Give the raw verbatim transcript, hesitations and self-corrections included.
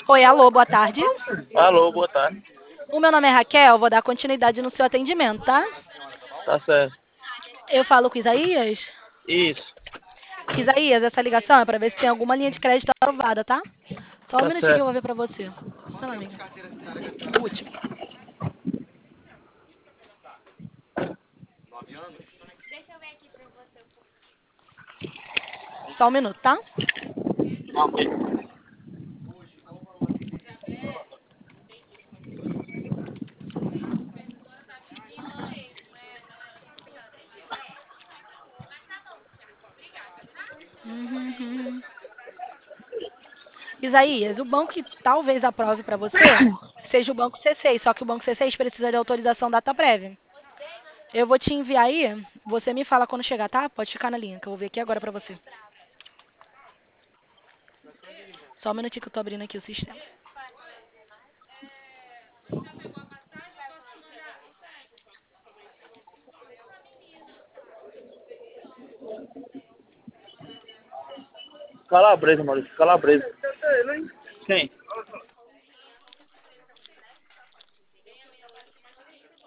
Oi, alô, boa tarde. Alô, boa tarde. O meu nome é Raquel, vou dar continuidade no seu atendimento, tá? Tá certo. Eu falo com Isaías? Isso. Isaías, essa ligação é pra ver se tem alguma linha de crédito aprovada, tá? Só um Tá minutinho que eu certo. vou ver pra você. Vai lá, amiga. Último. Só um minuto, tá? Ok. Uhum. Isaías, o banco que talvez aprove pra você seja o banco C seis, só que o banco C seis precisa de autorização data prévia. Eu vou te enviar aí, você me fala quando chegar, tá? Pode ficar na linha, que eu vou ver aqui agora pra você. Só um minutinho que eu tô abrindo aqui o sistema. Calabresa, Maurício. Calabresa. Quem?